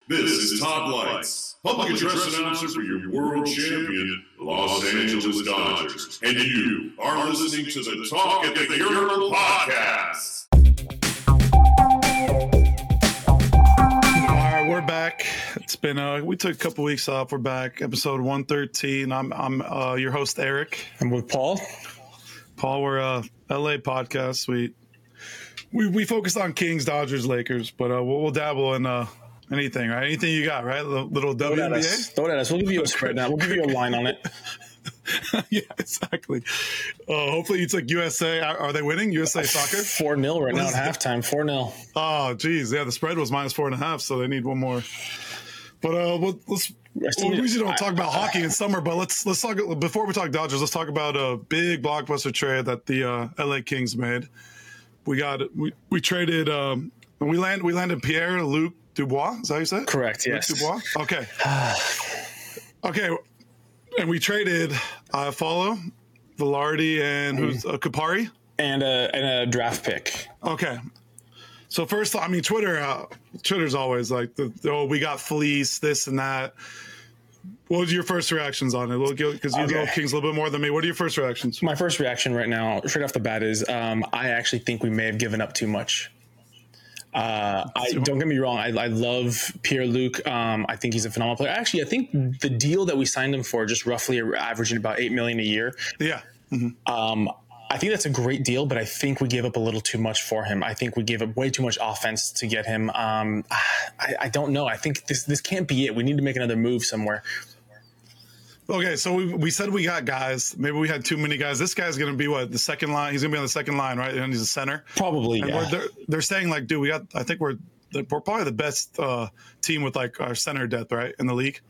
This is Todd Lights, public address announcer for your world champion, Los Angeles Dodgers. And you are listening to the Talk at the Urinal podcast. All right, we're back. It's been we took a couple weeks off. We're back, episode 113. I'm your host Eric. I'm with Paul. Paul, we're a LA podcast. We focus on Kings, Dodgers, Lakers, but we'll dabble in anything, right? Anything you got, right? Little WNBA? Throw it at us. We'll give you a spread now. We'll give you a line on it. Yeah, exactly. Hopefully you took USA. Are they winning? USA Soccer? 4-0 right now at halftime. 4-0. Oh, geez. Yeah, the spread was -4.5, so they need one more. But we usually don't talk about hockey in summer, but let's talk, before we talk Dodgers, let's talk about a big blockbuster trade that the LA Kings made. We traded we landed Pierre-Luc Dubois. Is that how you said it? Correct, yes. Dubois? Okay. Okay. And we traded Follow, Velarde, and who's Kupari? And a draft pick. Okay. So first, I mean, Twitter's always like, we got fleeced, this and that. What was your first reactions on it? Because you know Kings a little bit more than me. What are your first reactions? My first reaction right now, straight off the bat, is I actually think we may have given up too much. Don't get me wrong. I love Pierre-Luc. I think he's a phenomenal player. Actually, I think the deal that we signed him for, just roughly averaging about $8 million a year. Yeah. Mm-hmm. I think that's a great deal, but I think we gave up a little too much for him. I think we gave up way too much offense to get him. I don't know. I think this can't be it. We need to make another move somewhere. Okay, so we said we got guys. Maybe we had too many guys. This guy's going to be the second line? He's going to be on the second line, right? And he's a center. Probably, and yeah. They're saying, like, dude, I think we're probably the best team with, like, our center depth, right, in the league.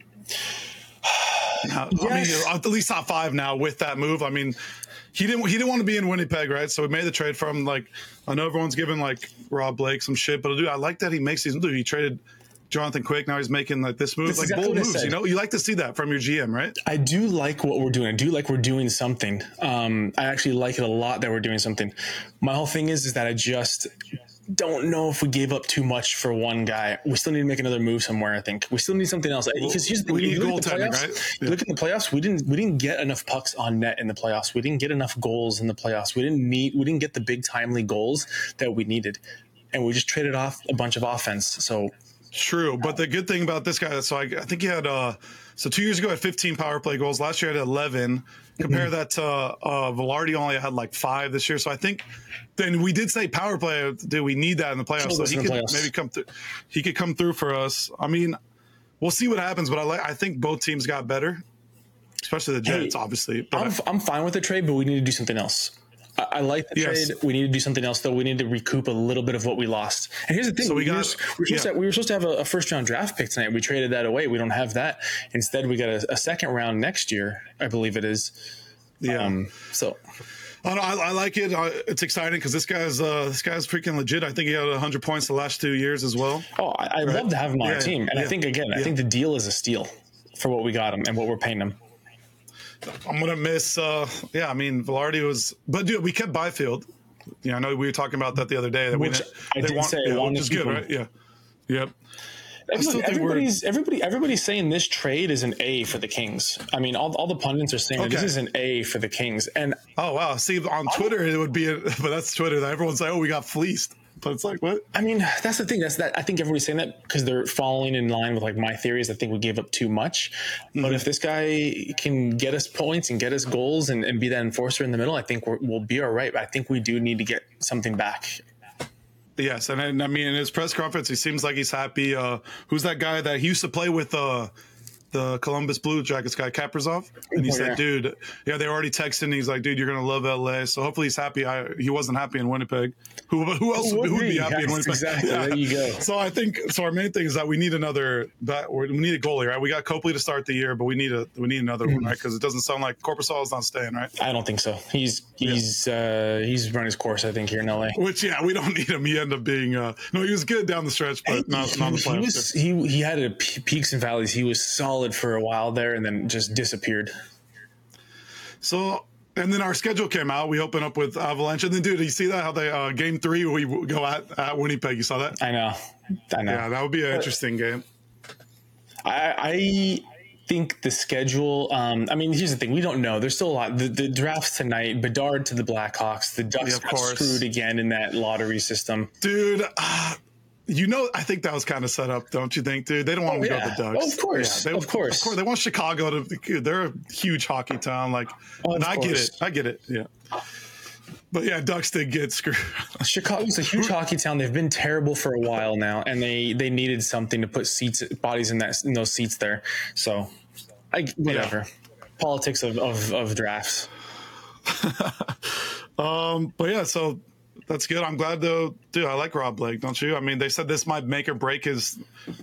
Now, Yes. I mean, at least top 5 now with that move. I mean, he didn't want to be in Winnipeg, right? So we made the trade for him. Like, I know everyone's giving, like, Rob Blake some shit, but dude, I like that he makes these. Dude, he traded Jonathan Quick. Now he's making like this move, That's like exactly bold what I moves. said. You know, you like to see that from your GM, right? I do like what we're doing. I do like we're doing something. I actually like it a lot that we're doing something. My whole thing is that I just don't know if we gave up too much for one guy. We still need to make another move somewhere. I think we still need something else. Because here's the thing: we need you look at the goaltending, playoffs, right? you look at the playoffs. We didn't get enough pucks on net in the playoffs. We didn't get enough goals in the playoffs. We didn't get the big timely goals that we needed, and we just traded off a bunch of offense. So. True, but the good thing about this guy, so I think he had 2 years ago he had 15 power play goals. Last year he had 11. Compare that to Velarde only had like 5 this year. So I think then we did say power play. Dude, we need that in the playoffs. So he could maybe come through. He could come through for us. I mean, we'll see what happens. But I think both teams got better, especially the Jets, obviously. But I'm fine with the trade, but we need to do something else. I like the trade. We need to do something else, though. We need to recoup a little bit of what we lost. And here's the thing: we were supposed to have a first round draft pick tonight. We traded that away. We don't have that. Instead, we got a second round next year, I believe it is. Yeah. So. I like it. It's exciting because this guy's freaking legit. I think he had 100 points the last 2 years as well. Oh, I'd love to have him on our team. And I think the deal is a steal for what we got him and what we're paying him. I'm going to miss, I mean, Velarde was, but dude, we kept Byfield. Yeah, I know we were talking about that the other day. Which is good, right? Yeah. Yep. Everybody's saying this trade is an A for the Kings. I mean, all the pundits are saying that this is an A for the Kings. And oh, wow. See, on Twitter, it would be, but that's Twitter. Everyone's like, oh, we got fleeced. But it's like, what? I mean, that's the thing. I think everybody's saying that because they're falling in line with like my theories. I think we gave up too much. Mm-hmm. But if this guy can get us points and get us goals and be that enforcer in the middle, I think we'll be all right. But I think we do need to get something back. Yes, and I mean, in his press conference, he seems like he's happy. Who's that guy that he used to play with? The Columbus Blue Jackets guy, Kaprizov. And he said, dude, they already texted and he's like, dude, you're going to love LA. So hopefully he's happy. He wasn't happy in Winnipeg. Who else would be happy in Winnipeg? Exactly. Yeah. There you go. So I think, our main thing is that we need we need a goalie, right? We got Copley to start the year, but we need another one, right? Because it doesn't sound like Korpisalo is not staying, right? I don't think so. He's run his course, I think, here in LA. Which, we don't need him. He ended up being, no, he was good down the stretch, but not the playoffs. He had peaks and valleys. He was solid for a while there and then just disappeared. So, and then our schedule came out. We open up with Avalanche. And then, dude, you see that? How they, game 3, we go at Winnipeg. You saw that? I know. Yeah, that would be an interesting game. I think the schedule. I mean, here's the thing: we don't know. There's still a lot. The drafts tonight. Bedard to the Blackhawks. The Ducks got screwed again in that lottery system, dude. I think that was kind of set up, don't you think, dude? They don't want to go to the Ducks. Oh, of course. Yeah, of course. They want Chicago to. They're a huge hockey town. And I get it. Yeah. But yeah, Ducks did get screwed. Chicago's a huge hockey town. They've been terrible for a while now, and they needed something to put bodies in those seats there. So, whatever. Yeah. Politics of drafts. But yeah, so that's good. I'm glad though, dude. I like Rob Blake, don't you? I mean, they said this might make or break his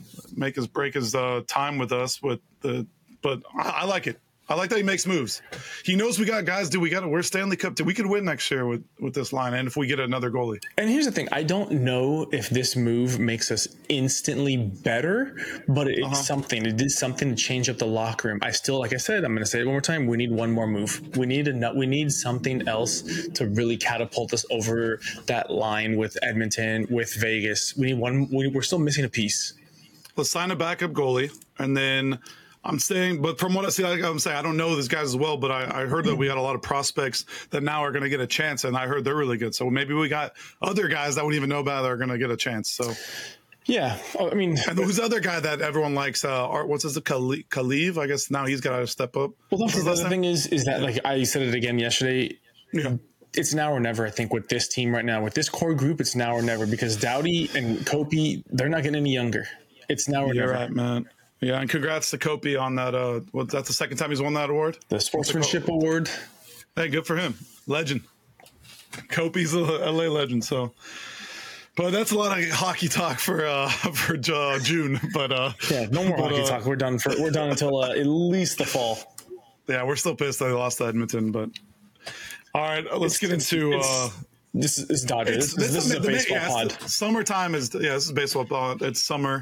time with us. But I like it. I like that he makes moves. He knows we got guys. We're Stanley Cup. We could win next year with this line, and if we get another goalie. And here's the thing: I don't know if this move makes us instantly better, but it's something. It did something to change up the locker room. Like I said, I'm going to say it one more time. We need one more move. We need something else to really catapult us over that line with Edmonton, with Vegas. We need one. We're still missing a piece. Let's sign a backup goalie, and then. I'm saying, but from what I see, I'm saying, I don't know these guys as well, but I heard that we got a lot of prospects that now are going to get a chance, and I heard they're really good. So maybe we got other guys that wouldn't even know about that are going to get a chance. So, yeah, I mean, and who's the other guy that everyone likes? What's his Kaliv? I guess now he's got to step up. Well, the other thing is that, like I said it again yesterday. Yeah. It's now or never, I think, with this team right now. With this core group, it's now or never because Doughty and Kopi, they're not getting any younger. It's now or never. You're right, man. Yeah, and congrats to Kopi on that. That's the second time he's won that award? The Sportsmanship Award. Hey, good for him. Legend. Kopi's a LA legend, so. But that's a lot of hockey talk for June. But yeah, no more hockey talk. We're done until at least the fall. Yeah, we're still pissed that they lost to Edmonton, but all right, let's get into this is Dodgers. This is a baseball pod. Summertime is this is baseball pod. It's summer.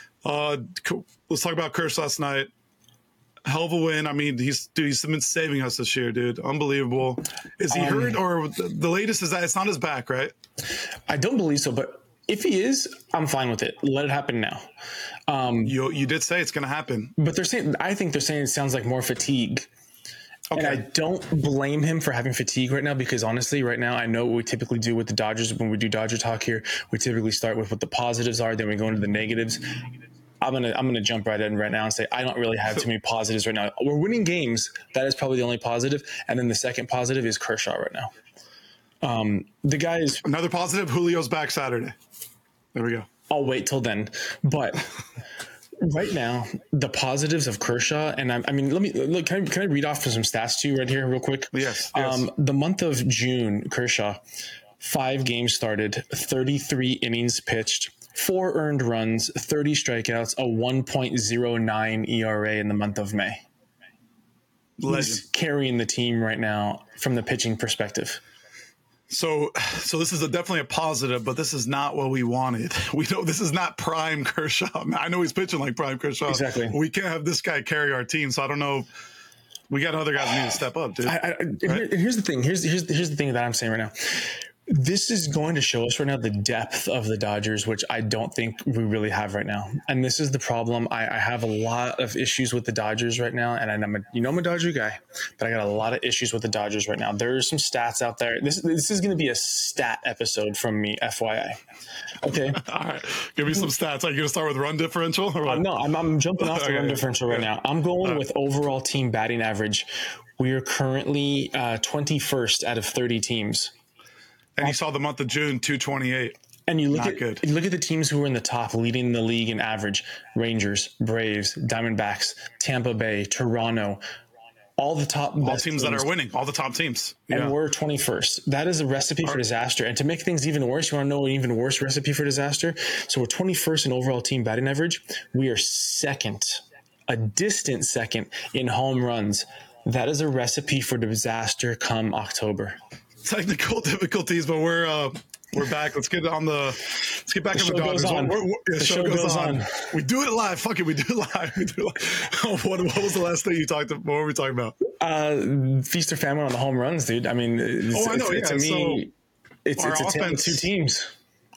Let's talk about Kershaw last night. Hell of a win. I mean, he's been saving us this year, dude. Unbelievable. Is he hurt, or the latest is that it's not his back, right? I don't believe so, but if he is, I'm fine with it. Let it happen now. You did say it's going to happen, but I think they're saying it sounds like more fatigue. Okay. And I don't blame him for having fatigue right now because honestly, right now, I know what we typically do with the Dodgers. When we do Dodger talk here, we typically start with what the positives are, then we go into the negatives. I'm gonna jump right in right now and say I don't really have too many positives right now. We're winning games. That is probably the only positive. And then the second positive is Kershaw right now. The guy is another positive. Julio's back Saturday. There we go. I'll wait till then. But right now, the positives of Kershaw, and I mean, let me look. Can I read off some stats to you right here, real quick? Yes. The month of June, Kershaw, 5 games started, 33 innings pitched, 4 earned runs, 30 strikeouts, a 1.09 ERA in the month of May. He's carrying the team right now from the pitching perspective. So this is definitely a positive, but this is not what we wanted. This is not prime Kershaw. I know he's pitching like prime Kershaw. Exactly. We can't have this guy carry our team. So I don't know. We got other guys who need to step up, dude. Right? Here's the thing. Here's the thing that I'm saying right now. This is going to show us right now the depth of the Dodgers, which I don't think we really have right now. And this is the problem. I have a lot of issues with the Dodgers right now. And I'm a Dodger guy, but I got a lot of issues with the Dodgers right now. There's some stats out there. This is going to be a stat episode from me, FYI. Okay. All right. Give me some stats. Are you going to start with run differential? Or what? No, I'm jumping off the run differential right now. I'm going with overall team batting average. We are currently 21st out of 30 teams. And you saw the month of June, 228. And you look at the teams who are in the top, leading the league in average: Rangers, Braves, Diamondbacks, Tampa Bay, Toronto. All the top teams that are winning, all the top teams. And we're 21st. That is a recipe for disaster. And to make things even worse, you want to know an even worse recipe for disaster? So we're 21st in overall team batting average. We are second, a distant second in home runs. That is a recipe for disaster come October. Technical difficulties, but we're back. Let's get back on the Dodgers. The show goes on. We do it live. Fuck it, we do it live. What was the last thing you talked about? What were we talking about? Feast or famine on the home runs, dude. I mean, I know. To me, it's a tale of two teams.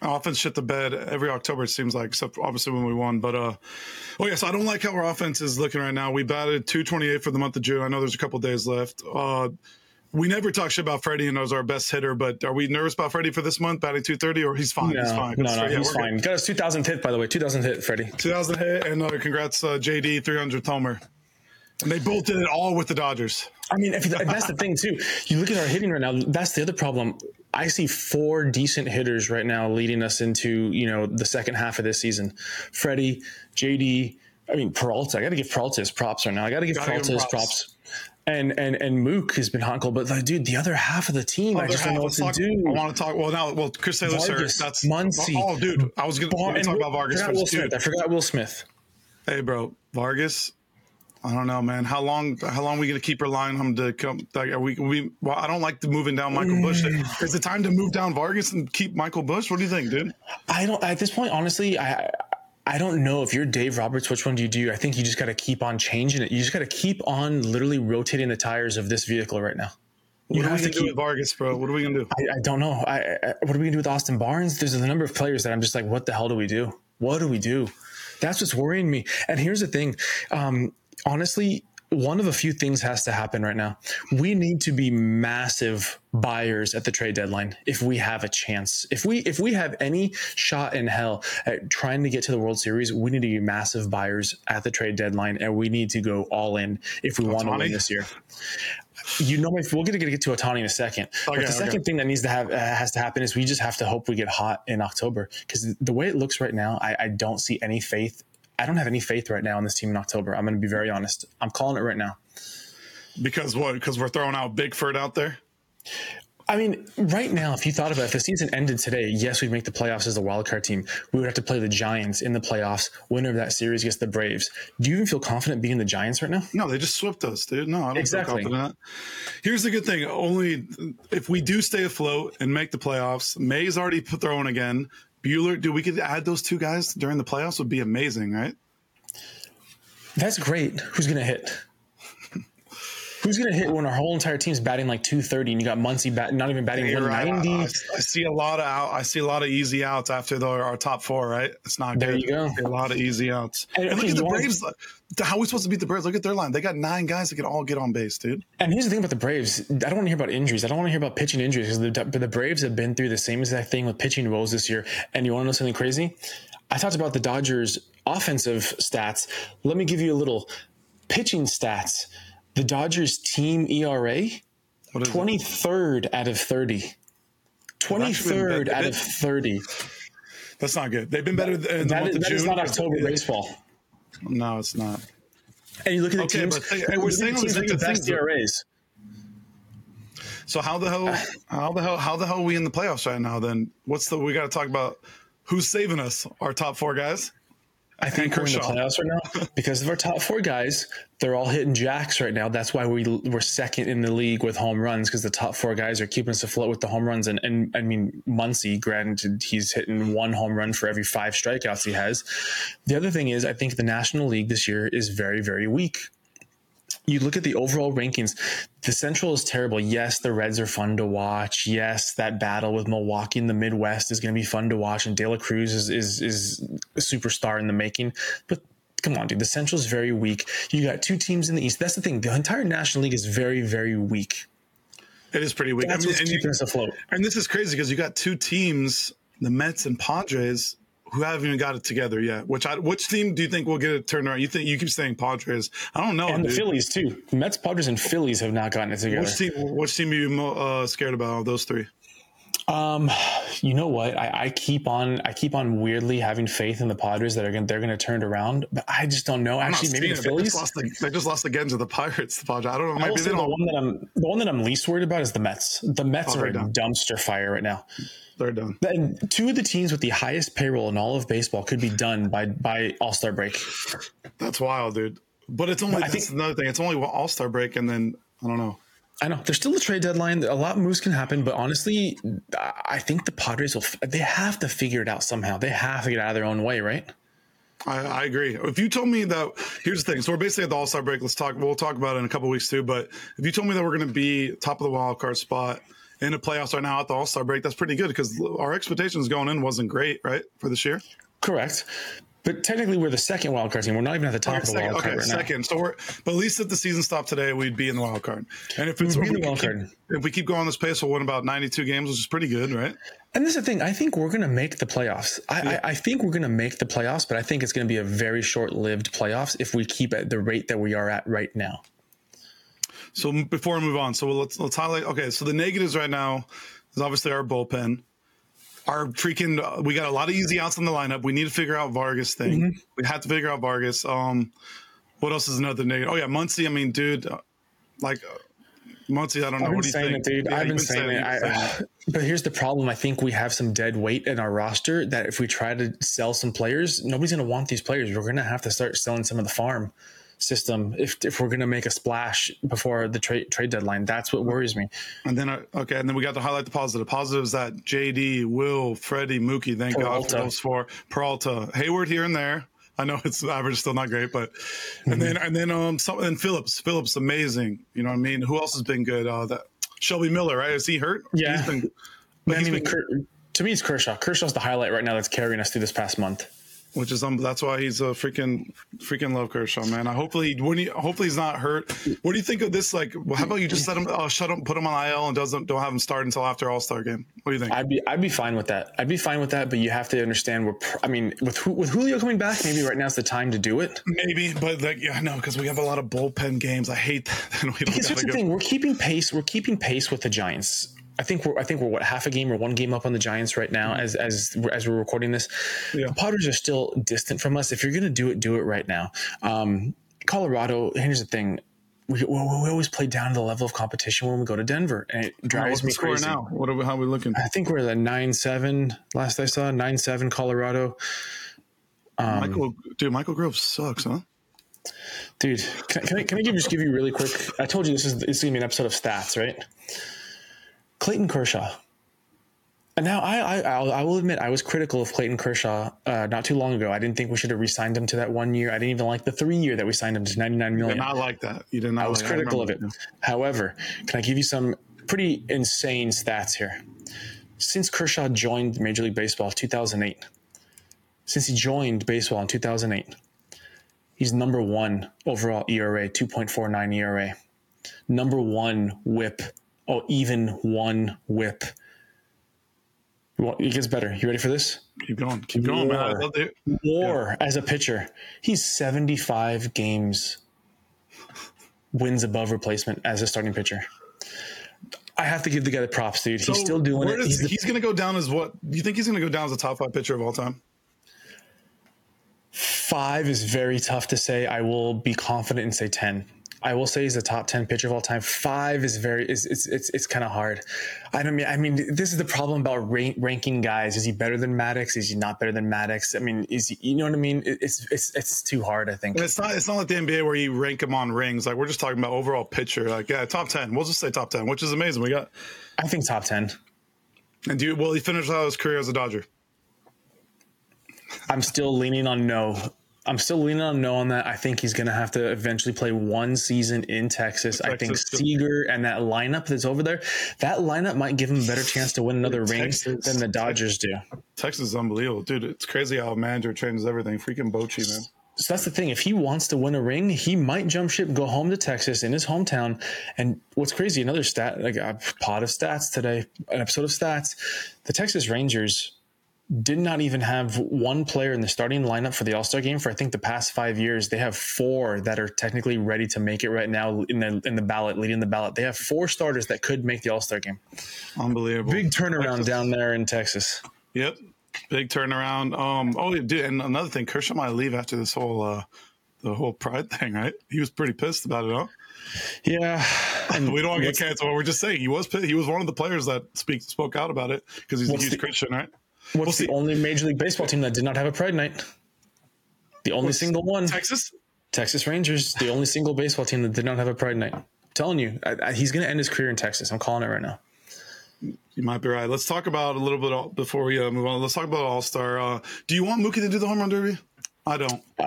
offense shit the bed every October, it seems like, except obviously when we won. But, so I don't like how our offense is looking right now. We batted 228 for the month of June. I know there's a couple days left. We never talk shit about Freddie and as our best hitter, but are we nervous about Freddie for this month, batting 230, or he's fine? No, he's fine. No, he's fine. Got his 2,000th hit, by the way. 2,000th hit, Freddie. 2,000 hit, and congrats, JD, 300th homer. And they both did it all with the Dodgers. I mean, that's the thing, too. You look at our hitting right now, that's the other problem. I see 4 decent hitters right now leading us into, the second half of this season. Freddie, JD, Peralta. I got to give Peralta his props right now. I got to give Peralta his props. And Mook has been Honkel, but dude, the other half of the team, I just don't know what to do. I want to talk. Well, Chris Taylor, Vargas, sir, that's Muncy. Oh, dude, I was going to talk about Vargas first. I forgot Will Smith. Hey, bro, Vargas. I don't know, man. How long are we going to keep relying on him to come? Well, I don't like the moving down Michael Busch. Is it time to move down Vargas and keep Michael Busch? What do you think, dude? I don't. At this point, honestly, I don't know if you're Dave Roberts, which one do you do? I think you just got to keep on changing it. You just got to keep on literally rotating the tires of this vehicle right now. What are we going to do with Vargas, bro? What are we going to do? I don't know. What are we going to do with Austin Barnes? There's a number of players that I'm just like, what the hell do we do? What do we do? That's what's worrying me. And here's the thing. Honestly, one of a few things has to happen right now. We need to be massive buyers at the trade deadline if we have a chance. If we have any shot in hell at trying to get to the World Series, we need to be massive buyers at the trade deadline, and we need to go all in if we want to win this year. We're going to get to Ohtani in a second. But the second thing that has to happen is we just have to hope we get hot in October, because the way it looks right now, I don't see any faith. I don't have any faith right now in this team in October. I'm going to be very honest. I'm calling it right now. Because what? Because we're throwing out Bigford out there? I mean, right now, if you thought about it, if the season ended today, yes, we'd make the playoffs as a wild card team. We would have to play the Giants in the playoffs. Winner of that series against the Braves. Do you even feel confident being the Giants right now? No, they just swept us, dude. No, I don't feel confident. Here's the good thing. Only if we do stay afloat and make the playoffs, May's already throwing again. Bueller, dude, we could add those two guys during the playoffs. Would be amazing, right? That's great. Who's going to hit? Who's going to hit when our whole entire team's batting like 230 and you got Muncy not even batting 190? Right. I see a lot of easy outs after our top 4, right? It's not good. There you go. A lot of easy outs. And look at the Braves. How are we supposed to beat the Braves? Look at their line. They got 9 guys that can all get on base, dude. And here's the thing about the Braves. I don't want to hear about injuries. I don't want to hear about pitching injuries, because the Braves have been through the same exact thing with pitching woes this year. And you want to know something crazy? I talked about the Dodgers' offensive stats. Let me give you a little pitching stats. The Dodgers team ERA, 23rd out of 30. 23rd out of 30. That's not good. They've been better in the month of June. That is not October baseball. No, it's not. And you look at the teams. But we're saying all these negative things. ERAs. So how the hell are we in the playoffs right now? Then we got to talk about who's saving us. Our top 4 guys. I think we're in the playoffs right now because of our top 4 guys. They're all hitting jacks right now. That's why we're second in the league with home runs, because the top 4 guys are keeping us afloat with the home runs. And I mean, Muncy, granted, he's hitting 1 home run for every 5 strikeouts he has. The other thing is, I think the National League this year is very, very weak. You look at the overall rankings, the Central is terrible. Yes, the Reds are fun to watch. Yes, that battle with Milwaukee in the Midwest is going to be fun to watch. And De La Cruz is a superstar in the making. But come on, dude, the Central is very weak. You got 2 teams in the East. That's the thing. The entire National League is very, very weak. It is pretty weak. That's what's keeping us afloat. And this is crazy because you got 2 teams, the Mets and Padres, who haven't even got it together yet. Which team do you think will get it turned around? You keep saying Padres. I don't know. And dude. The Phillies too. Mets, Padres, and Phillies have not gotten it together. Which team are you scared about of those 3? You know what? I keep on weirdly having faith in the Padres that they're going to turn it around, but I just don't know. Actually, maybe the Phillies. They just lost again to the Pirates. The Padres. I don't know. Maybe the one that I'm least worried about is the Mets. The Mets are a dumpster fire right now. They're done. And 2 of the teams with the highest payroll in all of baseball could be done by All-Star break. That's wild, dude. But it's only. That's another thing. It's only All-Star break, and then I don't know. I know there's still a trade deadline. A lot of moves can happen, but honestly, I think the Padres they have to figure it out somehow. They have to get out of their own way, right? I agree. If you told me that, here's the thing. So we're basically at the All-Star break. We'll talk about it in a couple of weeks too. But if you told me that we're going to be top of the wild card spot in the playoffs right now at the All-Star break, that's pretty good because our expectations going in wasn't great, right, for this year? Correct. But technically, we're the second wild card team. We're not even at the top of the wild card right second. now. So but at least if the season stopped today, we'd be in the wild card. And if we keep going this pace, we'll win about 92 games, which is pretty good, right? And this is the thing. I think we're going to make the playoffs. I think we're going to make the playoffs, but I think it's going to be a very short-lived playoffs if we keep at the rate that we are at right now. So before we move on, so let's highlight. Okay, so the negatives right now is obviously our bullpen. We got a lot of easy outs in the lineup. We need to figure out Vargas thing. Mm-hmm. We have to figure out Vargas. What else is another negative? Oh yeah, Muncy. I mean, dude, Muncy. I don't know. What do you think, dude? Yeah, I've been saying it. But here's the problem. I think we have some dead weight in our roster that if we try to sell some players, nobody's going to want these players. We're going to have to start selling some of the farm system if we're going to make a splash before the trade deadline. That's what worries me. And then and then we got to highlight the positive. Positive is that JD, Will, Freddie, Mookie, thank God for those four. Peralta, Hayward here and there. I know its average is still not great, but and then Phillips amazing. You know what I mean? Who else has been good? That Shelby Miller, right? Is he hurt? Yeah. To me, it's Kershaw. Kershaw's the highlight right now that's carrying us through this past month. Which is that's why he's a freaking love Kershaw, man. Hopefully he's not hurt. What do you think of this? Like, how about you just let him shut him, put him on IL, and don't have him start until after All-Star game? What do you think? I'd be fine with that. But you have to understand with Julio coming back, maybe right now is the time to do it. Maybe, but because we have a lot of bullpen games. I hate that. Because here's the thing: we're keeping pace with the Giants. I think we're what, half a game or one game up on the Giants right now as we're recording this. Yeah. The Padres are still distant from us. If you're going to do it right now. Colorado, here's the thing. We always play down to the level of competition when we go to Denver, and it drives me crazy. Now? How are we looking? I think we're at 9-7 last I saw, 9-7 Colorado. Michael Grove sucks, huh? Dude, can I just give you really quick? I told you this is going to be an episode of stats, right? Clayton Kershaw. And now I will admit I was critical of Clayton Kershaw not too long ago. I didn't think we should have re-signed him to that 1 year. I didn't even like the 3 year that we signed him to $99 million. You did not like that. You did not. I was critical of it. However, can I give you some pretty insane stats here? Since Kershaw joined Major League Baseball in 2008, he's number one overall ERA, 2.49 ERA. Number one WHIP. Oh, even one whip. It gets better. You ready for this? Keep going, man. I love it. As a pitcher, he's 75 games wins above replacement as a starting pitcher. I have to give the guy the props, dude. He's still doing it. He's going to go down as what? Do you think he's going to go down as a top 5 pitcher of all time? 5 is very tough to say. I will be confident and say 10. I will say he's a top 10 pitcher of all time. 5 is it's kind of hard. I mean, this is the problem about ranking guys. Is he better than Maddox? Is he not better than Maddox? I mean, is he, you know what I mean? It's too hard, I think. And it's not like the NBA where you rank him on rings. Like, we're just talking about overall pitcher. Like, yeah, top 10. We'll just say top 10, which is amazing. I think top 10. And will he finish out his career as a Dodger? I'm still leaning on no. On that. I think he's going to have to eventually play one season in Texas. I think Seager and that lineup that's over there, that lineup might give him a better chance to win another ring than the Dodgers do. Texas is unbelievable. Dude, it's crazy how a manager changes everything. Freaking Bochy, man. So that's the thing. If he wants to win a ring, he might jump ship, go home to Texas in his hometown. And what's crazy, another stat, like a pod of stats today, an episode of stats, the Texas Rangers did not even have one player in the starting lineup for the All-Star game for, I think, the past 5 years. They have 4 that are technically ready to make it right now in the ballot, leading the ballot. They have 4 starters that could make the All-Star game. Unbelievable. Big turnaround down there in Texas. Yep. Big turnaround. Dude, and another thing, Kershaw might leave after this whole the whole pride thing, right? He was pretty pissed about it, huh? Yeah. And we don't want to get canceled. We're just saying he was pissed. He was one of the players that spoke out about it because he's a huge Christian, right? What's the only Major League Baseball team that did not have a Pride Night? The only single one. Texas Rangers, the only single baseball team that did not have a Pride Night. I'm telling you, he's going to end his career in Texas. I'm calling it right now. You might be right. Let's talk about a little bit before we move on. Let's talk about All-Star. Do you want Mookie to do the home run derby? I don't.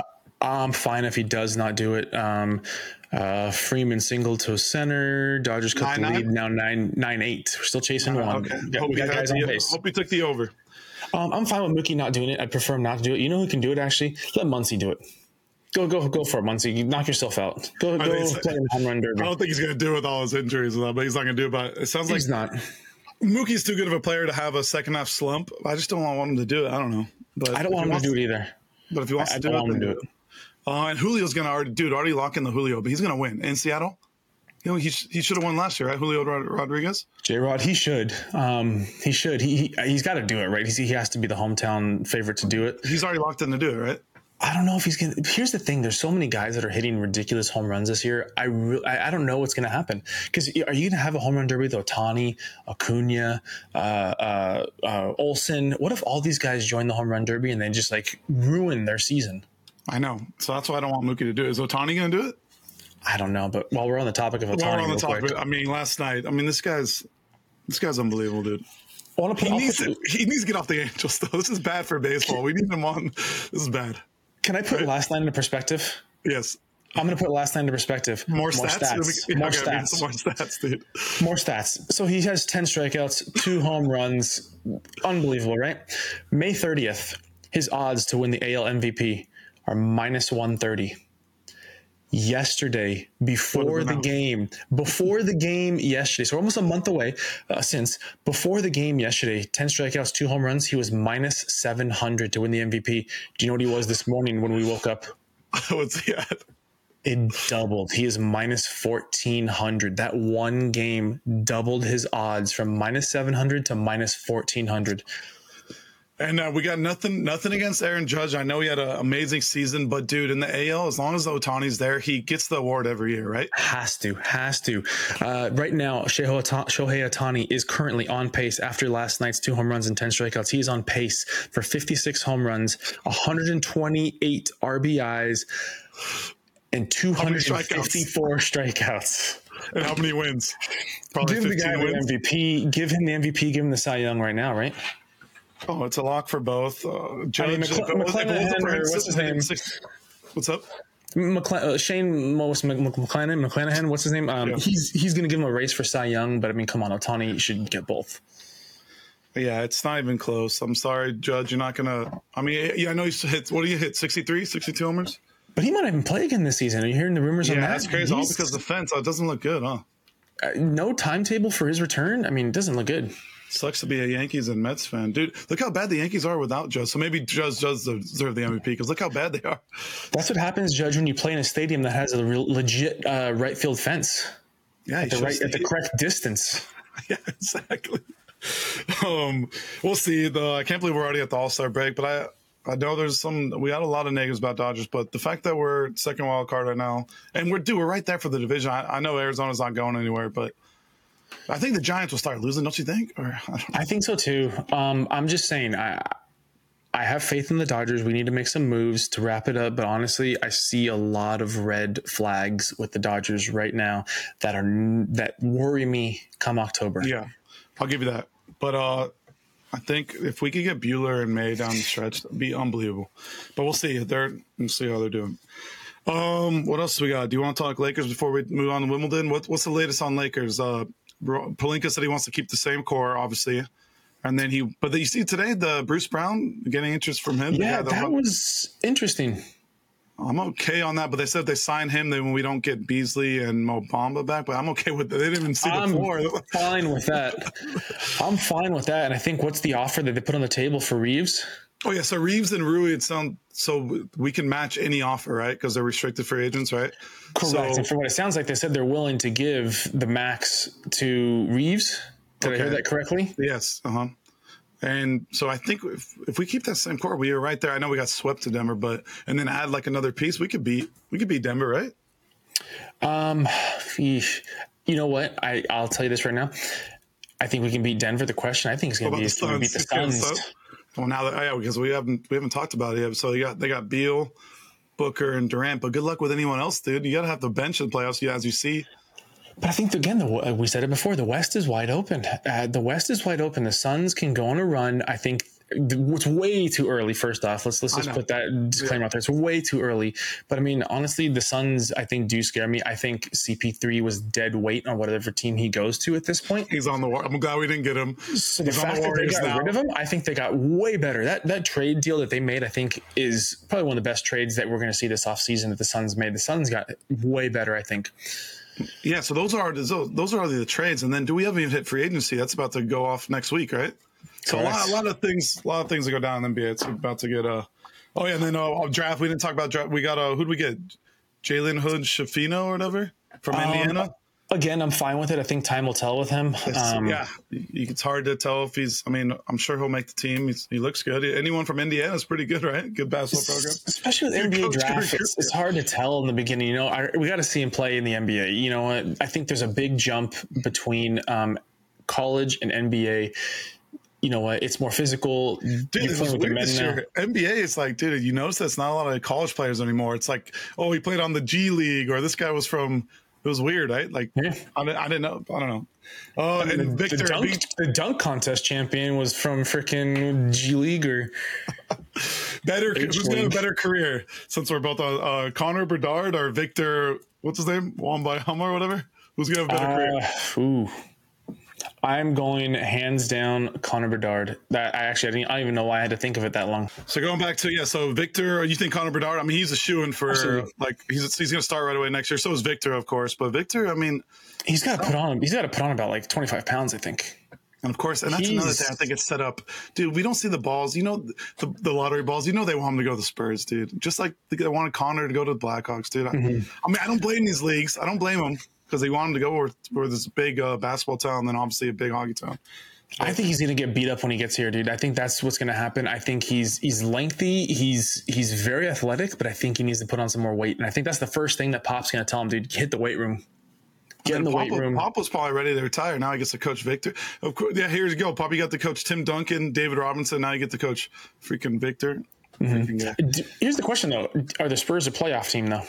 I'm fine if he does not do it. Freeman single to center. Dodgers cut the lead now 9-8. We're still chasing one. Okay. We got guys on base. Hope you took the over. I'm fine with Mookie not doing it. I'd prefer him not to do it. You know who can do it, actually? Let Muncy do it. Go for it, Muncy. Knock yourself out. Go play in home run derby. I don't think he's going to do it with all his injuries, but he's not going to do it. But it sounds like he's not. Mookie's too good of a player to have a second half slump. I just don't want him to do it. I don't know. But I don't want him to do it either. But if he wants to do it, then do it. And Julio's going to already lock in the Julio, but he's going to win in Seattle. You know, he should have won last year, right? Julio Rodriguez. J-Rod, he should. He should. He's got to do it, right? He has to be the hometown favorite to do it. He's already locked in to do it, right? I don't know if he's going to. Here's the thing. There's so many guys that are hitting ridiculous home runs this year. I don't know what's going to happen. Because are you going to have a home run derby with Ohtani, Acuna, Olsen? What if all these guys join the home run derby and they just like ruin their season? I know. So that's why I don't want Mookie to do it. Is Ohtani going to do it? I don't know. But while we're on the topic of Ohtani, I mean, last night, this guy's unbelievable, dude. He needs to get off the Angels, though. This is bad for baseball. We need him on. This is bad. Can I put last night into perspective? Yes. I'm going to put last night into perspective. More stats, dude. More stats. So he has 10 strikeouts, 2 home runs. Unbelievable, right? May 30th, his odds to win the AL MVP are minus 130. Yesterday, before the game yesterday, so almost a month away before the game yesterday, 10 strikeouts, 2 home runs, he was minus 700 to win the MVP. Do you know what he was this morning when we woke up? What's he at? It doubled. He is minus 1,400. That one game doubled his odds from minus 700 to minus 1,400. And we got nothing against Aaron Judge. I know he had an amazing season, but dude, in the AL, as long as Ohtani's there, he gets the award every year, right? Has to. Right now, Shohei Ohtani is currently on pace after last night's 2 home runs and 10 strikeouts. He is on pace for 56 home runs, 128 RBIs, and 254 strikeouts. And how many wins? Probably give 15 the guy wins. The MVP. Give him the MVP. Give him the Cy Young right now, right? Oh, it's a lock for both. McClanahan, what's his name? What's up? Shane McClanahan, what's his name? Yeah. He's going to give him a race for Cy Young, but I mean, come on, Ohtani should get both. Yeah, it's not even close. I'm sorry, Judge. You're not going to. I mean, yeah, I know he hit. What do you hit? 63, 62 homers? But he might even play again this season. Are you hearing the rumors on that? Yeah, that's crazy. All because of the fence. It doesn't look good, huh? No timetable for his return. I mean, it doesn't look good. Sucks to be a Yankees and Mets fan. Dude, look how bad the Yankees are without Judge. So maybe Judge does deserve the MVP because look how bad they are. That's what happens, Judge, when you play in a stadium that has a legit right field fence. Yeah, at the correct distance. Yeah, exactly. We'll see. I can't believe we're already at the All-Star break, but I know we got a lot of negatives about Dodgers, but the fact that we're second wild card right now, and we're right there for the division. I know Arizona's not going anywhere, but I think the Giants will start losing, don't you think? I think so too. I'm just saying, I have faith in the Dodgers. We need to make some moves to wrap it up. But honestly, I see a lot of red flags with the Dodgers right now that worry me come October. Yeah, I'll give you that. But I think if we could get Buehler and May down the stretch, that'd be unbelievable. But we'll see. We'll see how they're doing. What else do we got? Do you want to talk Lakers before we move on to Wimbledon? What's the latest on Lakers? Pelinka said he wants to keep the same core, obviously. And then but you see today, the Bruce Brown getting interest from him. Yeah, that was interesting. I'm okay on that, but they said if they sign him, then we don't get Beasley and Mo Bamba back. But I'm okay with that. They didn't even see the floor. Fine with that. I'm fine with that. And I think what's the offer that they put on the table for Reeves? Oh yeah, so Reeves and Rui, so we can match any offer, right? Because they're restricted free agents, right? Correct. And from what it sounds like, they said they're willing to give the max to Reeves. Did I hear that correctly? Yes. And so I think if we keep that same core, we are right there. I know we got swept to Denver, and then add like another piece, we could beat Denver, right? You know what? I'll tell you this right now. I think we can beat Denver. The question I think is going to be is can we beat the Suns? Well, now because we haven't talked about it yet. So they got Beal, Booker, and Durant. But good luck with anyone else, dude. You got to have the bench in the playoffs, as you see. But I think, again, we said it before, the West is wide open. The West is wide open. The Suns can go on a run. I think it's way too early. First off, let's just put that disclaimer out there. It's way too early. But I mean, honestly, the Suns, I think, do scare me. I think CP3 was dead weight on whatever team he goes to at this point. He's on the war. I'm glad we didn't get him. So the fact that they got rid of him, I think they got way better. That trade deal that they made, I think, is probably one of the best trades that we're going to see this offseason that the Suns made. The Suns got way better, I think. Yeah, so those are the trades, and then do we haven't even hit free agency? That's about to go off next week, right? So a lot of things that go down in the NBA. It's about to get and then draft. We didn't talk about draft. We got who'd we get? Jalen Hood Shafino or whatever from Indiana. Again, I'm fine with it. I think time will tell with him. It's hard to tell if he's. I mean, I'm sure he'll make the team. He looks good. Anyone from Indiana is pretty good, right? Good basketball program, especially with NBA draft. It's hard to tell in the beginning. We got to see him play in the NBA. You know what? I think there's a big jump between college and NBA. You know what? It's more physical. Dude, this is weird this year. NBA is like, dude, you notice that's not a lot of college players anymore. It's like, oh, he played on the G League, or this guy was from. It was weird, right? Like, I didn't know. I don't know. Oh, and Victor, the dunk contest champion was from freaking G League or better. Who's gonna have a better career since we're both on Connor Bedard or Victor? What's his name? Wembanyama or whatever. Who's gonna have a better career? I'm going hands down Connor Bedard. That I don't even know why I had to think of it that long. So going back to so Victor, you think Connor Bedard? I mean, he's a shoo-in for like he's going to start right away next year. So is Victor, of course. But Victor, I mean, he's got to put on about like 25 pounds, I think. And of course, and that's another thing I think it's set up, dude. We don't see the balls, the lottery balls. They want him to go to the Spurs, dude. Just like they wanted Connor to go to the Blackhawks, dude. I mean, I don't blame these leagues. I don't blame them. Because they want him to go where this big basketball town, and then obviously a big hockey town. I think he's going to get beat up when he gets here, dude. I think that's what's going to happen. I think he's lengthy. He's very athletic, but I think he needs to put on some more weight. And I think that's the first thing that Pop's going to tell him, dude. Hit the weight room. Get in the weight room. Pop was probably ready to retire. Now he gets to coach Victor. Of course, yeah. Here you go. Pop, you got to coach Tim Duncan, David Robinson. Now you get to coach freaking Victor. Here's the question, though: are the Spurs a playoff team, though?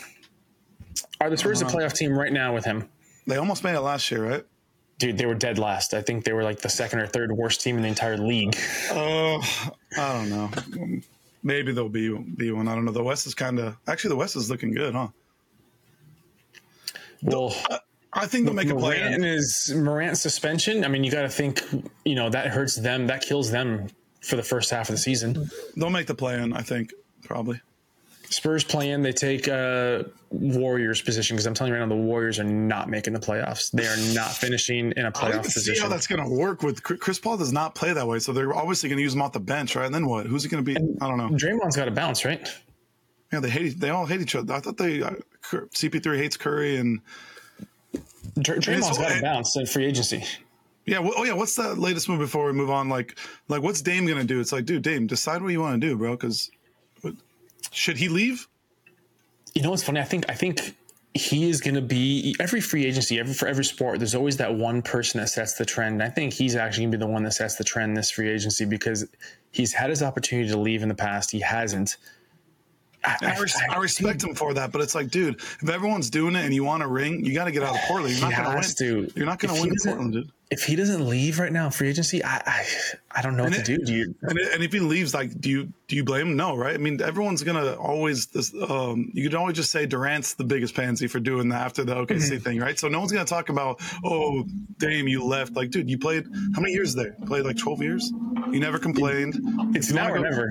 Are the Spurs a playoff team right now with him? They almost made it last year, right? Dude, they were dead last. I think they were like the second or third worst team in the entire league. I don't know. Maybe they'll be one. I don't know. The West is the West is looking good, huh? Well, I think they'll make a play. Morant's suspension. I mean, you got to think, that hurts them. That kills them for the first half of the season. They'll make the play in, I think, probably. Spurs play in, they take Warriors position because I'm telling you right now, the Warriors are not making the playoffs. They are not finishing in a playoff position. See how that's going to work with Chris Paul does not play that way, so they're obviously going to use him off the bench, right? And then what? Who's he going to be? I don't know. Draymond's got to bounce, right? Yeah, they all hate each other. I thought CP3 hates Curry and Draymond's got to bounce in free agency. Yeah. What's the latest move before we move on? Like what's Dame going to do? It's like, dude, Dame, decide what you want to do, bro, because. Should he leave? You know what's funny? I think he is going to be every free agency, for every sport. There's always that one person that sets the trend. I think he's actually going to be the one that sets the trend this free agency because he's had his opportunity to leave in the past. He hasn't. I respect him for that, but it's like, dude, if everyone's doing it and you want a ring, you got to get out of Portland. You're not going to win. You're not going to win in Portland, dude. If he doesn't leave right now, free agency, I don't know what to do. And if he leaves, like, do you blame him? No, right? I mean, everyone's gonna always you could always just say Durant's the biggest pansy for doing that after the OKC thing, right? So no one's gonna talk about, oh, Dame, you left. Like, dude, you played how many years there? You played like 12 years. You never complained. It's now or never.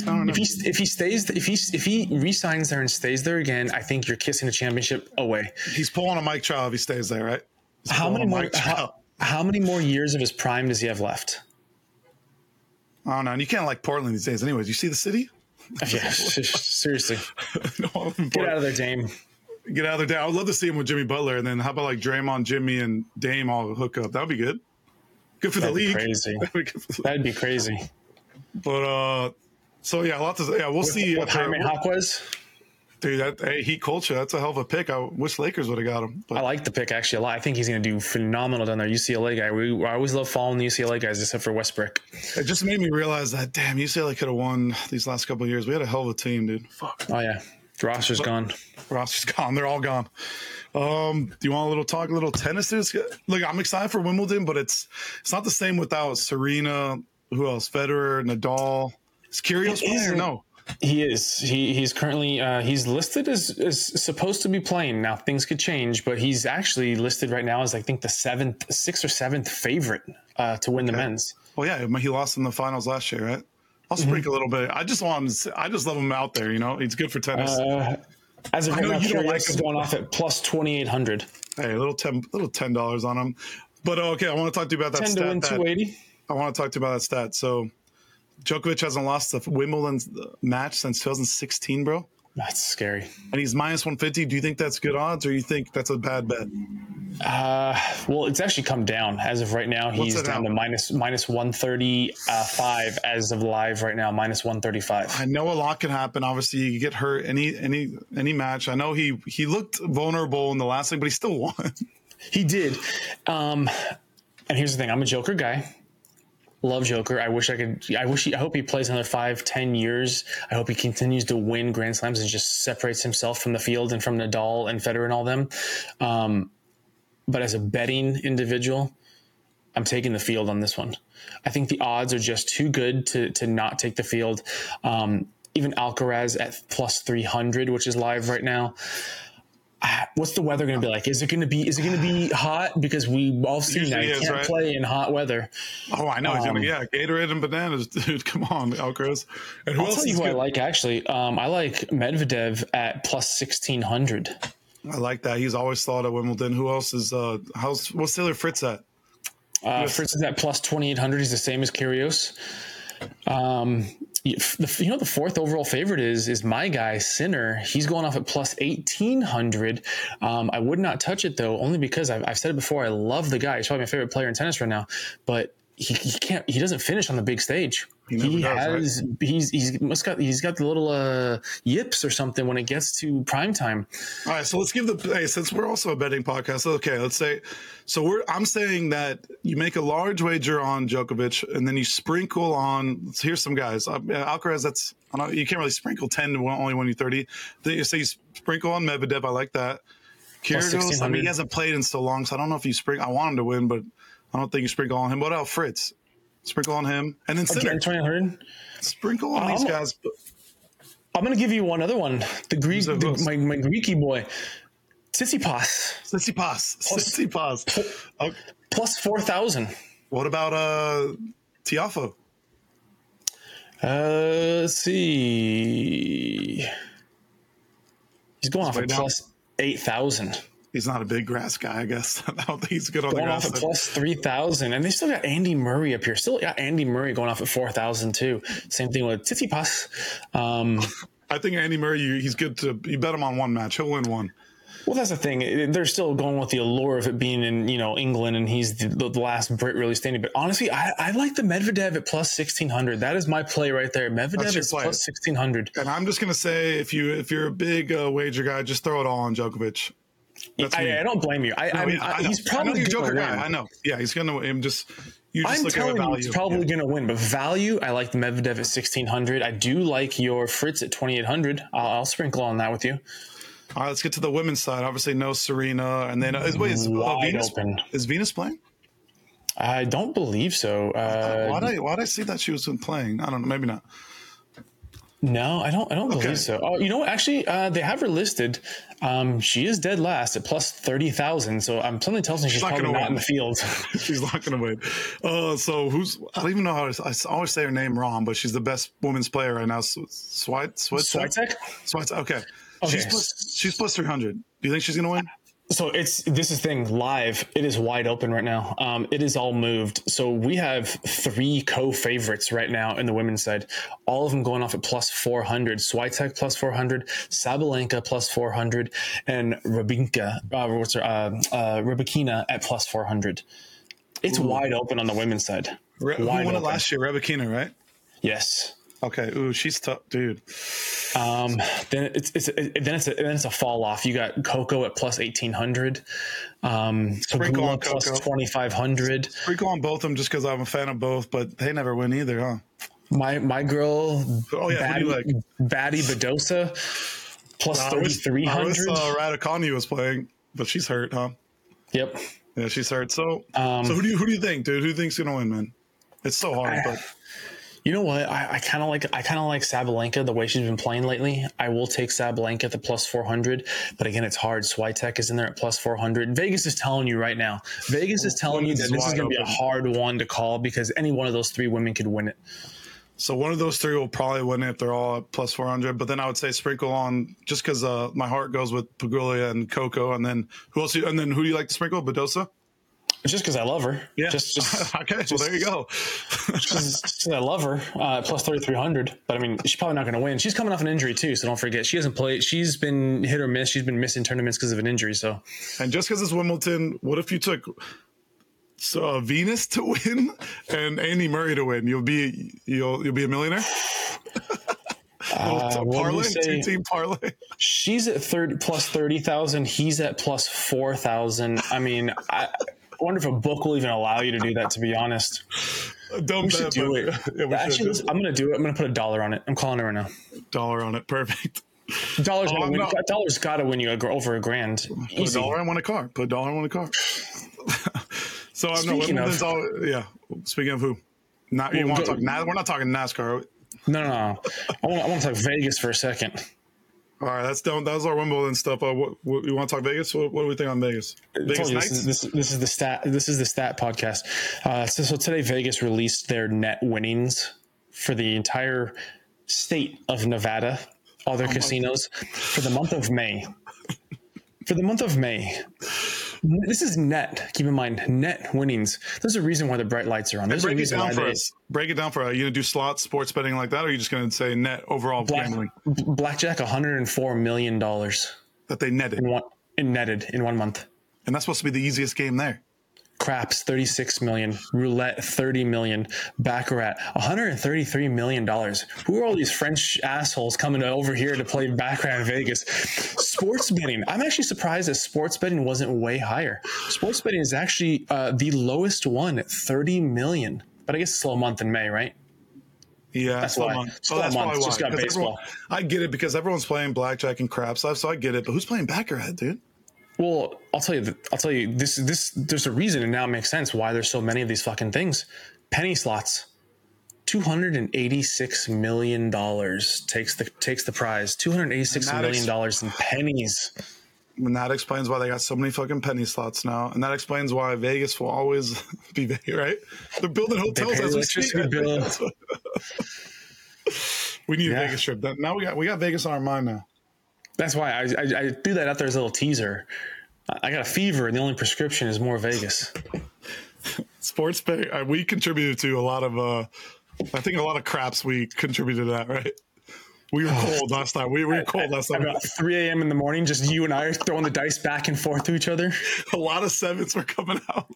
If he re-signs there and stays there again, I think you're kissing a championship away. He's pulling a Mike Trout if he stays there, right? How many more years of his prime does he have left? I don't know. And you can't like Portland these days anyways. You see the city? Yeah, seriously. Get out of there, Dame. Get out of there, Dame. I would love to see him with Jimmy Butler. And then how about like Draymond, Jimmy, and Dame all hook up? That would be good. Good for the league. Crazy. That'd be crazy. But, so yeah, we'll see. With Jaime Jaquez? Dude, Heat culture, that's a hell of a pick. I wish Lakers would have got him. But. I like the pick actually a lot. I think he's going to do phenomenal down there. UCLA guy. I always love following the UCLA guys, except for Westbrook. It just made me realize that, damn, UCLA could have won these last couple of years. We had a hell of a team, dude. Fuck. Oh, yeah. The roster's gone. Roster's gone. They're all gone. Do you want a little tennis? Look, I'm excited for Wimbledon, but it's not the same without Serena who else? Federer, Nadal. Is Kyrgios playing or no? He is. He's currently he's listed as supposed to be playing. Now things could change, but he's actually listed right now as I think the sixth or seventh favorite to win the men's. Well, yeah, he lost in the finals last year, right? I'll sprinkle a little bit. I just love him out there. You know, he's good for tennis. As of right now, Kyrgios going off at plus 2,800. Hey, a little $10 on him. But okay, I want to talk to you about that 10 stat. To win 280. I want to talk to you about that stat. So, Djokovic hasn't lost a Wimbledon match since 2016, bro. That's scary. And he's minus 150. Do you think that's good odds, or you think that's a bad bet? Well, it's actually come down as of right now. He's down to minus 135 as of live right now, minus 135. I know a lot can happen. Obviously, you get hurt any match. I know he looked vulnerable in the last thing, but he still won. He did. And here's the thing: I'm a Joker guy. Love Joker. I hope he plays another 5-10 years. I hope he continues to win Grand Slams and just separates himself from the field and from Nadal and Federer and all them. But as a betting individual, I'm taking the field on this one. I think the odds are just too good to not take the field. Even Alcaraz at plus 300, which is live right now. What's the weather going to be like? Is it going to be hot? Because we all see now you can't play in hot weather. Oh, I know. He's going to, Gatorade and bananas, dude. Come on, Alcaraz. And I'll tell you who I like, actually. I like Medvedev at plus 1,600. I like that. He's always thought at Wimbledon. Who else is, what's Taylor Fritz at? Fritz is at plus 2,800. He's the same as Kyrgios. The fourth overall favorite is my guy Sinner. He's going off at plus 1,800. I would not touch it though, only because I've said it before. I love the guy. He's probably my favorite player in tennis right now, but he doesn't finish on the big stage. He's got the little yips or something when it gets to prime time. All right, so let's give since we're also a betting podcast. Okay, let's say I'm saying that you make a large wager on Djokovic and then you sprinkle on. Here's some guys. Alcaraz. You can't really sprinkle 10 to only when you're 30. Then you say you sprinkle on Medvedev. I like that. Kyrgios. He hasn't played in so long, so I don't know if you sprinkle. I want him to win, but I don't think you sprinkle on him. What about Fritz? Sprinkle on him. And then Sinner. 2,800? Sprinkle on these guys. I'm going to give you one other one. My Greeky boy. Tsitsipas. Okay. Plus 4,000. What about Tiafoe? Let's see. He's going off at plus 8,000. He's not a big grass guy, I guess. I don't think he's good on the grass. Going off at plus 3,000. And they still got Andy Murray up here. Still got Andy Murray going off at 4,000 too. Same thing with Tsitsipas. I think Andy Murray, he's good you bet him on one match. He'll win one. Well, that's the thing. They're still going with the allure of it being in, England, and he's the last Brit really standing. But honestly, I like the Medvedev at plus 1,600. That is my play right there. Medvedev is plus 1,600. And I'm just going to say, if you're a big wager guy, just throw it all on Djokovic. I don't blame you. He's probably a Joker guy. I know. Yeah, he's going to win. I'm telling you, he's probably going to win. But value, I like the Medvedev at 1,600. I do like your Fritz at 2,800. I'll sprinkle on that with you. All right, let's get to the women's side. Obviously, no Serena. And then, is Venus playing? I don't believe so. Why'd I see that she was playing? I don't know. Maybe not. No, I don't believe so. Oh, you know what? Actually, they have her listed. She is dead last at plus 30,000. So I'm something tells me she's probably not in the field. She's not going to win. So I don't even know how I always say her name wrong, but she's the best women's player right now. Swiatek? Okay. She's plus 300. Do you think she's going to win? So this is the thing live. It is wide open right now. It is all moved. So we have 3 co-favorites right now in the women's side. All of them going off at plus 400. Swiatek plus 400, Sabalenka plus 400, and Rybakina at plus 400. It's wide open on the women's side. Who won it last year? Rybakina, right? Yes. Okay. Ooh, she's tough, dude. Then it's a fall off. You got Coco at plus 1,800. Sprinkle on plus 2,500. Sprinkle on both of them just because I'm a fan of both, but they never win either, huh? My girl, Batty Badosa, plus 3,300. Raducanu was playing, but she's hurt, huh? Yep. Yeah, she's hurt. So who do you think, dude? Who do you think's gonna win, man? It's so hard, but. You know what? I kind of like Sabalenka the way she's been playing lately. I will take Sabalenka at the plus 400, but again, it's hard. Swiatek is in there at plus 400. Vegas is telling you right now. Vegas is telling you that this is going to be a hard one to call because any one of those three women could win it. So one of those three will probably win it if they're all at plus 400. But then I would say sprinkle on just because my heart goes with Pegula and Coco, and then who do you like to sprinkle? Badosa. Just because I love her. Yeah. Just okay. Well, there you go. Just I love her. Plus 3,300. But I mean, she's probably not going to win. She's coming off an injury too, so don't forget she hasn't played. She's been hit or miss. She's been missing tournaments because of an injury. So, and just because it's Wimbledon, what if you took Venus to win and Andy Murray to win? You'll be a millionaire. Parlay, two-team parlay. She's at plus 30,000. He's at plus 4,000. I mean, I wonder if a book will even allow you to do that. To be honest, we should do it. Yeah, actually, I'm going to do it. I'm going to put $1 on it. I'm calling it right now. $1 on it. Perfect. $1 gonna win. $1 got to win you over $1,000. Put $1 on one car. Put $1 on one car. So speaking of who? We're not talking NASCAR. No. I want to talk Vegas for a second. All right, that's done. That was our Wimbledon stuff. What you want to talk Vegas? What do we think on Vegas? Vegas Knights? This is the stat. This is the stat podcast. So today Vegas released their net winnings for the entire state of Nevada, all their casinos for the month of May. This is net. Keep in mind, net winnings. There's a reason why the bright lights are on. There's break it down for us. Break it down for us. Are you going to do slots, sports betting like that, or are you just going to say net overall gambling? Blackjack, $104 million. That they netted. Netted in 1 month. And that's supposed to be the easiest game there. Craps, $36 million. Roulette, $30 million. Baccarat, $133 million. Who are all these French assholes coming over here to play Baccarat in Vegas? Sports betting. I'm actually surprised that sports betting wasn't way higher. Sports betting is actually the lowest one at $30 million. But I guess it's a slow month in May, right? Yeah, that's why. That's probably why. Just got baseball. I get it because everyone's playing blackjack and craps, so I get it. But who's playing Baccarat, dude? Well, I'll tell you. This. There's a reason, and now it makes sense why there's so many of these fucking things. Penny slots, $286 million takes the prize. $286 million in pennies. And that explains why they got so many fucking penny slots now, and that explains why Vegas will always be right. They're building hotels as we speak. We need a Vegas trip. Now we got Vegas on our mind now. That's why I threw that out there as a little teaser. I got a fever, and the only prescription is more Vegas. Sports pay. We contributed to a lot of. I think a lot of craps. We contributed to that, right? We were cold last night. We were cold last night. About 3 a.m. in the morning, just you and I are throwing the dice back and forth to each other. A lot of sevens were coming out.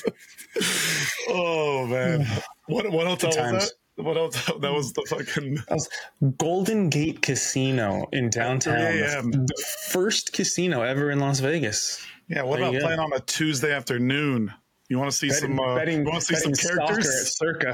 Oh man, what hotel was that? What else? That was the fucking. That was Golden Gate Casino in downtown. The first casino ever in Las Vegas. Yeah. What about playing on a Tuesday afternoon? You want to see some? You want to see some characters at Circa.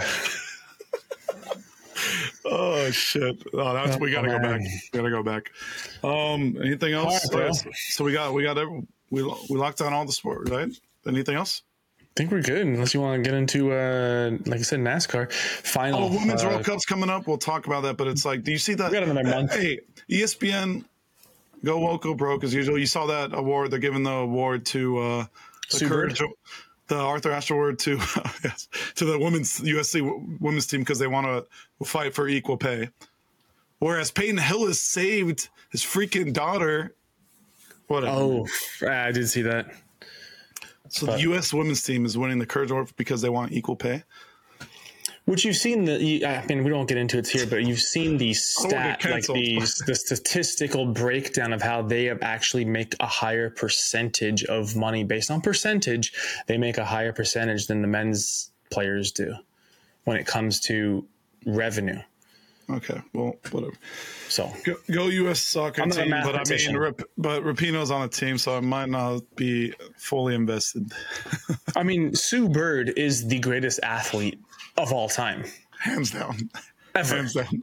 Oh shit! Oh, we gotta go back. We gotta go back. Anything else? Right, so we locked down all the sport, right? Anything else? I think we're good, unless you want to get into, like I said, NASCAR final. Oh, Women's World Cup's coming up. We'll talk about that. But it's like, do you see that? We got another month. Hey, ESPN, go woke, go broke as usual. You saw that award. They're giving the award to the Arthur Ashe Award to the women's USC women's team because they want to fight for equal pay. Whereas Peyton Hill has saved his freaking daughter. Whatever. Oh, I did see that. So the U.S. women's team is winning the Courage Award because they want equal pay. Which you've seen I mean, we don't get into it here, but you've seen the the statistical breakdown of how they actually make a higher percentage of money based on percentage. They make a higher percentage than the men's players do when it comes to revenue. Okay, well, whatever. So go U.S. soccer team, but I mean, but Rapinoe's on a team, so I might not be fully invested. I mean, Sue Bird is the greatest athlete of all time, hands down, ever, hands down.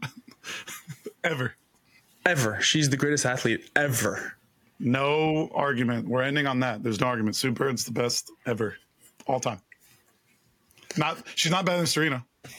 ever. She's the greatest athlete ever. No argument. We're ending on that. There's no argument. Sue Bird's the best ever, all time. She's not better than Serena.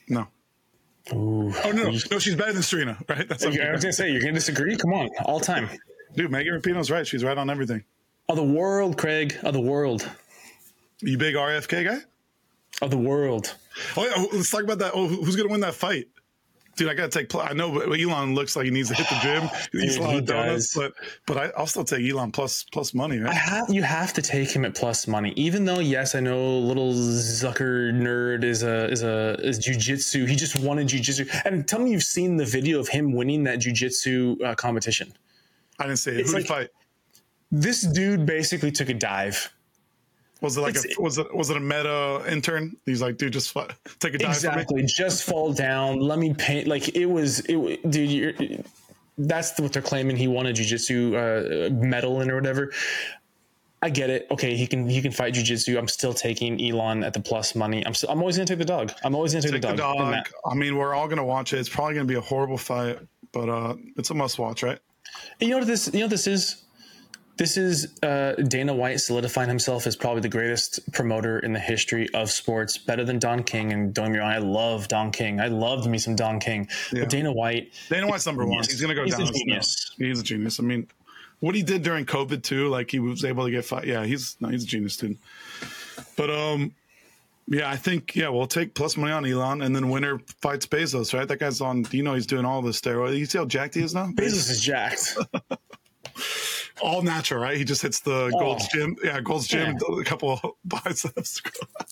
No. Ooh. Oh, no. She's better than Serena, right? That's I was going to say, you're going to disagree? Come on, all time. Dude, Megan Rapinoe's right. She's right on everything. Of the world, Craig. Of the world. You big RFK guy? Of the world. Oh, yeah. Let's talk about that. Oh, who's going to win that fight? Dude, I got to take. I know Elon looks like he needs to hit the gym. He eats a lot of donuts, but I'll still take Elon plus money. Right? You have to take him at plus money, even though yes, I know little Zucker nerd is jiu-jitsu. He just won a jiu-jitsu. And tell me you've seen the video of him winning that jiu-jitsu competition. I didn't see it. Who did he fight? This dude basically took a dive. Was it like was it a meta intern? He's like, dude, just take a dive. Exactly, just fall down. Let me paint. Like dude. That's what they're claiming. He won a jiu-jitsu medal in or whatever. I get it. Okay, he can fight jiu-jitsu. I'm still taking Elon at the plus money. I'm always gonna take the dog. I'm always gonna take the dog. I mean, we're all gonna watch it. It's probably gonna be a horrible fight, but it's a must watch, right? You know what this is. This is Dana White solidifying himself as probably the greatest promoter in the history of sports, better than Don King. And don't get me wrong, I love Don King. I loved me some Don King. Yeah. But Dana White's number one. He's going to go down. He's a genius. He's a genius. I mean, what he did during COVID too, like he was able to get fight. Yeah, he's a genius, dude. But yeah, I think we'll take plus money on Elon, and then winner fights Bezos. Right? That guy's on. He's doing all the steroids. You see how jacked he is now? Bezos is jacked. All natural, right? He just hits the Gold's Gym. Yeah, Gold's Gym. Yeah. A couple of biceps.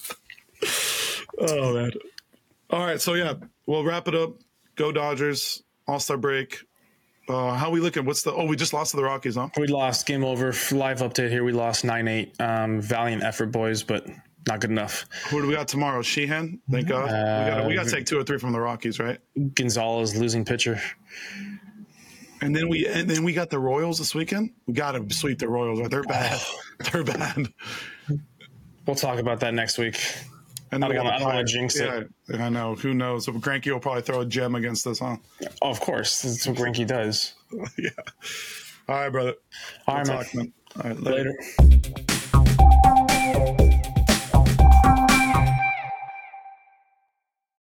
Oh, man. All right. So, yeah, we'll wrap it up. Go Dodgers. All-Star break. How are we looking? We just lost to the Rockies, huh? We lost. Game over. Live update here. We lost 9-8. Valiant effort, boys, but not good enough. Who do we got tomorrow? Sheehan? Thank God. We got to take 2 or 3 from the Rockies, right? Gonzalez, losing pitcher. And then we got the Royals this weekend. We got to sweep the Royals. Right? They're bad. They're bad. We'll talk about that next week. And then I don't want to jinx it. I know. Who knows? So Greinke will probably throw a gem against us, huh? Oh, of course. That's what Greinke does. Yeah. All right, brother. All right, man. All right, later.